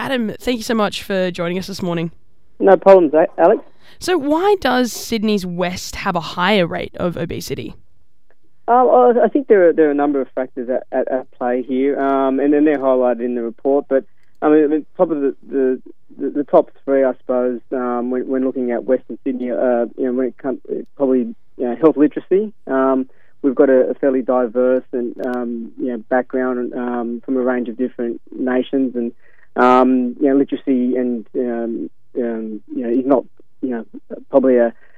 Adam, thank you so much for joining us this morning. No problems, Alex. So why does Sydney's West have a higher rate of obesity? I think there are a number of factors at play here, and then they're highlighted in the report. But I mean, top of the top three, I suppose, when looking at Western Sydney, when it comes probably health literacy. We've got a fairly diverse and background from a range of different nations, and literacy and is not probably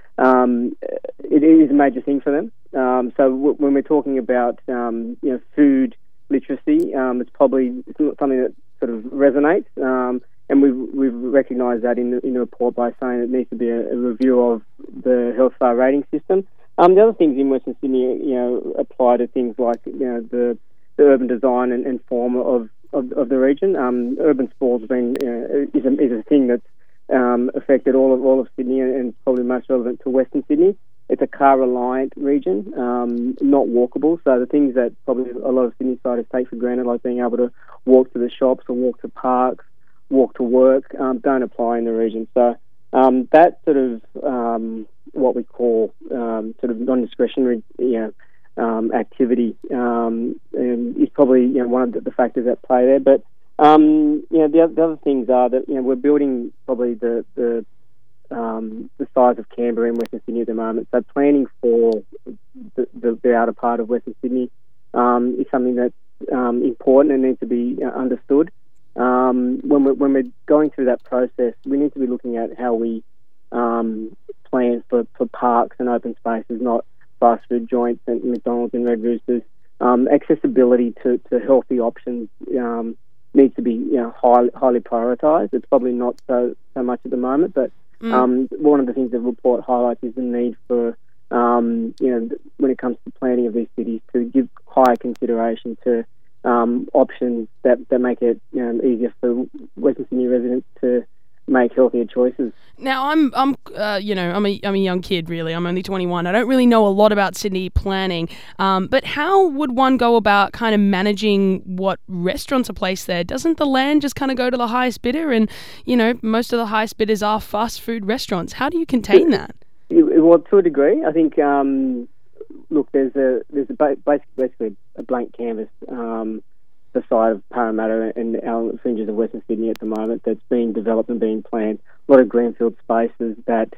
it is a major thing for them. So when we're talking about food literacy, it's not something that sort of resonates, and we've recognised that in the report by saying it needs to be a review of the Health Star rating system. The other things in Western Sydney, apply to things like the urban design and form of the region. Urban sprawl has been is a thing that's affected all of Sydney and probably most relevant to Western Sydney. It's a car-reliant region, not walkable. So the things that probably a lot of Sydney-siders take for granted, like being able to walk to the shops or walk to parks, walk to work, don't apply in the region. So that sort of what we call sort of non-discretionary activity is probably one of the factors at play there. But the other things are that we're building probably the size of Canberra in Western Sydney at the moment. So planning for the outer part of Western Sydney is something that's important and needs to be understood. When we're going through that process, we need to be looking at how we plan for parks and open spaces, not fast food joints and McDonald's and Red Roosters. Accessibility to healthy options needs to be highly prioritised. It's probably not so much at the moment, but one of the things the report highlights is the need for when it comes to planning of these cities to give higher consideration to options that make it easier for Western Sydney residents to make healthier choices. Now, I'm a young kid, really. I'm only 21. I don't really know a lot about Sydney planning. But how would one go about kind of managing what restaurants are placed there? Doesn't the land just kind of go to the highest bidder? And, most of the highest bidders are fast food restaurants. How do you contain that? Well, to a degree, I think. There's basically a blank canvas. The side of Parramatta and the fringes of Western Sydney at the moment that's being developed and being planned. A lot of greenfield spaces that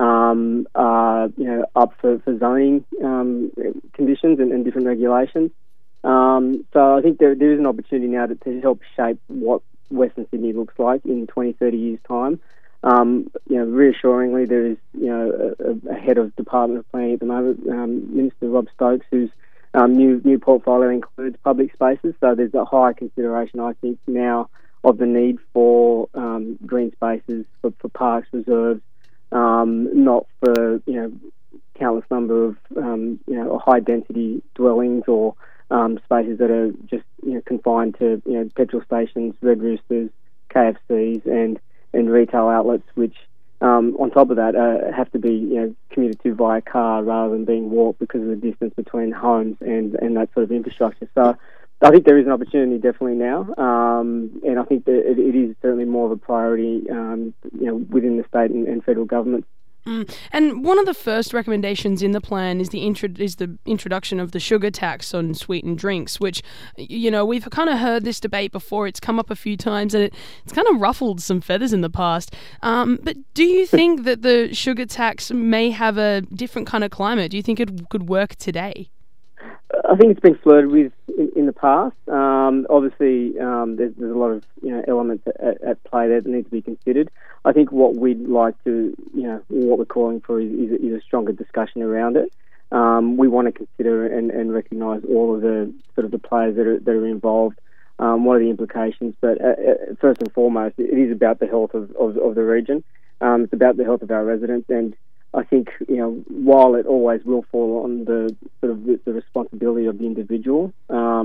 are up for zoning conditions and different regulations. So I think there is an opportunity now to help shape what Western Sydney looks like in 20, 30 years' time. Reassuringly, there is a head of Department of Planning at the moment, Minister Rob Stokes, whose new portfolio includes public spaces, so there's a high consideration, I think, now of the need for green spaces for parks, reserves, not for countless number of high density dwellings or spaces that are just confined to petrol stations, Red Roosters, KFCs, and retail outlets, which on top of that, have to be commuted to via car rather than being walked because of the distance between homes and that sort of infrastructure. So I think there is an opportunity definitely now, and I think that it is certainly more of a priority within the state and federal government. And one of the first recommendations in the plan is the introduction of the sugar tax on sweetened drinks, which, we've kind of heard this debate before. It's come up a few times and it's kind of ruffled some feathers in the past. But do you think that the sugar tax may have a different kind of climate? Do you think it could work today? I think it's been flirted with in the past. Obviously, there's a lot of elements at play there that need to be considered. I think what we'd like to, what we're calling for is a stronger discussion around it. We want to consider and recognise all of the sort of the players that are involved. What are the implications? But first and foremost, it is about the health of the region. It's about the health of our residents, and I think while it always will fall on the sort of the responsibility of the individual,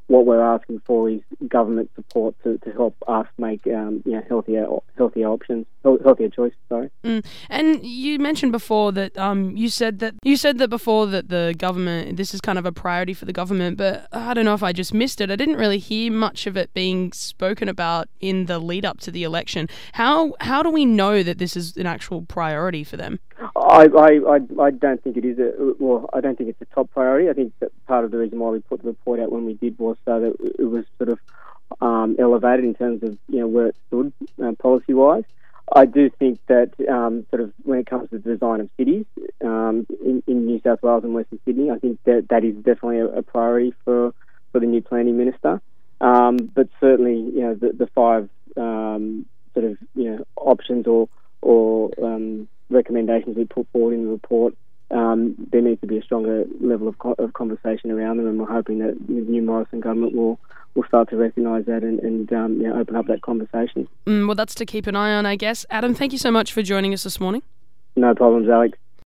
what we're asking for is government support to help us make healthier choices. Sorry. And you mentioned before that you said that before that the government, this is kind of a priority for the government, but I don't know if I just missed it. I didn't really hear much of it being spoken about in the lead up to the election. How do we know that this is an actual priority for them? I don't think it is. I don't think it's a top priority. I think that part of the reason why we put the report out when we did was so that it was sort of elevated in terms of where it stood policy wise. I do think that sort of when it comes to the design of cities in New South Wales and Western Sydney, I think that is definitely a priority for the new planning minister. But certainly, the five sort of options or recommendations we put forward in the report, there needs to be a stronger level of conversation around them, and we're hoping that the new Morrison government will start to recognise that and open up that conversation. Well, that's to keep an eye on, I guess. Adam, thank you so much for joining us this morning. No problems, Alex.